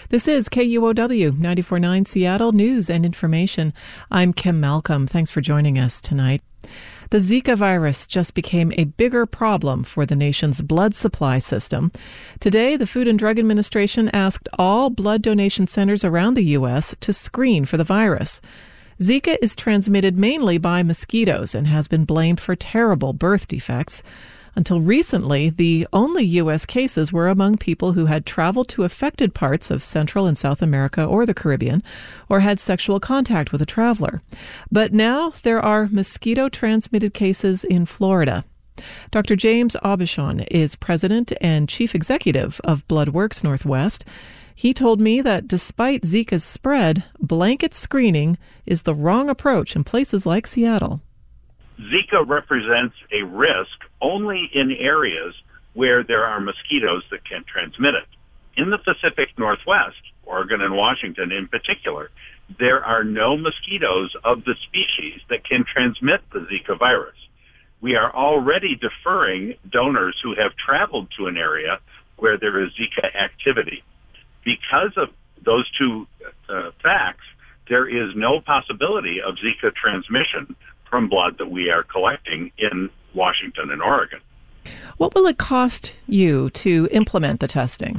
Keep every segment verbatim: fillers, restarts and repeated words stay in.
This is K U O W ninety-four point nine Seattle News and Information. I'm Kim Malcolm. Thanks for joining us tonight. The Zika virus just became a bigger problem for the nation's blood supply system. Today, the Food and Drug Administration asked all blood donation centers around the U S to screen for the virus. Zika is transmitted mainly by mosquitoes and has been blamed for terrible birth defects. Until recently, the only U S cases were among people who had traveled to affected parts of Central and South America or the Caribbean, or had sexual contact with a traveler. But now there are mosquito-transmitted cases in Florida. Doctor James Aubuchon is president and chief executive of BloodWorks Northwest. He told me that despite Zika's spread, blanket screening is the wrong approach in places like Seattle. Zika represents a risk only in areas where there are mosquitoes that can transmit it. In the Pacific Northwest, Oregon and Washington in particular, there are no mosquitoes of the species that can transmit the Zika virus. We are already deferring donors who have traveled to an area where there is Zika activity. Because of those two uh, facts, there is no possibility of Zika transmission from blood that we are collecting in Washington and Oregon. What will it cost you to implement the testing?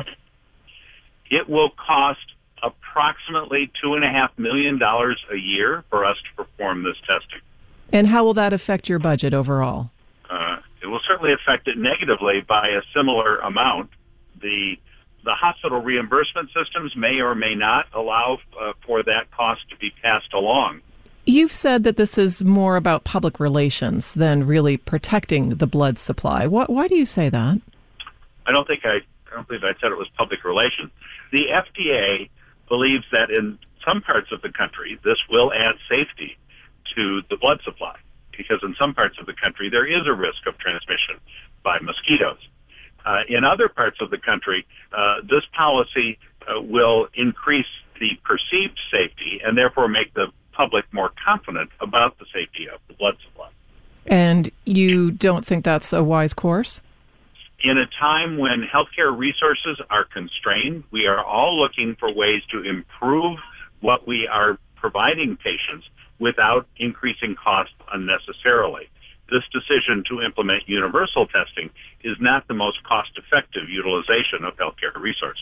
It will cost approximately two and a half million dollars a year for us to perform this testing. And how will that affect your budget overall? Uh, it will certainly affect it negatively by a similar amount. The the hospital reimbursement systems may or may not allow uh, for that cost to be passed along. You've said that this is more about public relations than really protecting the blood supply. Why, why do you say that? I don't think I, I don't believe I said it was public relations. The F D A believes that in some parts of the country, this will add safety to the blood supply, because in some parts of the country, there is a risk of transmission by mosquitoes. Uh, in other parts of the country, uh, this policy uh, will increase the perceived safety and therefore make the public more confident about the safety of the blood supply. And you don't think that's a wise course? In a time when healthcare resources are constrained, we are all looking for ways to improve what we are providing patients without increasing costs unnecessarily. This decision to implement universal testing is not the most cost-effective utilization of healthcare resources.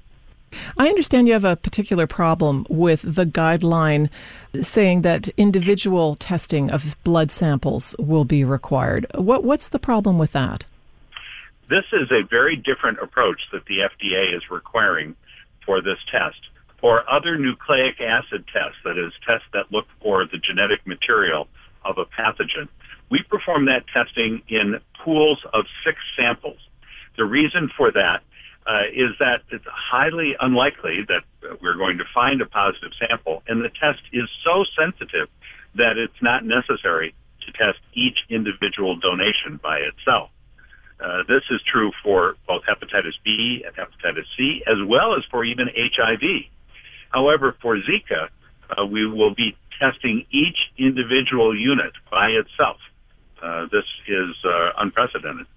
I understand you have a particular problem with the guideline saying that individual testing of blood samples will be required. What, what's the problem with that? This is a very different approach that the F D A is requiring for this test. For other nucleic acid tests, that is, tests that look for the genetic material of a pathogen, we perform that testing in pools of six samples. The reason for that Uh, is that it's highly unlikely that uh, we're going to find a positive sample, and the test is so sensitive that it's not necessary to test each individual donation by itself. Uh, this is true for both hepatitis B and hepatitis C, as well as for even H I V. However, for Zika, uh, we will be testing each individual unit by itself. Uh, this is uh, unprecedented.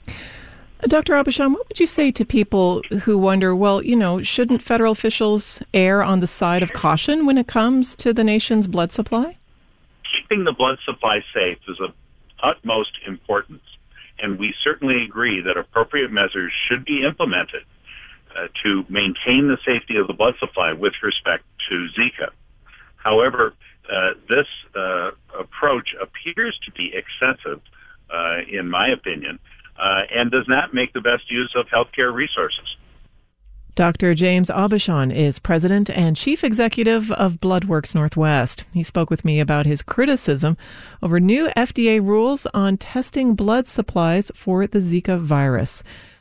Doctor Aubuchon, what would you say to people who wonder, well, you know, shouldn't federal officials err on the side of caution when it comes to the nation's blood supply? Keeping the blood supply safe is of utmost importance, and we certainly agree that appropriate measures should be implemented uh, to maintain the safety of the blood supply with respect to Zika. However, uh, this uh, approach appears to be excessive, uh, in my opinion, Uh, and does not make the best use of healthcare resources. Doctor James Aubuchon is president and chief executive of BloodWorks Northwest. He spoke with me about his criticism over new F D A rules on testing blood supplies for the Zika virus.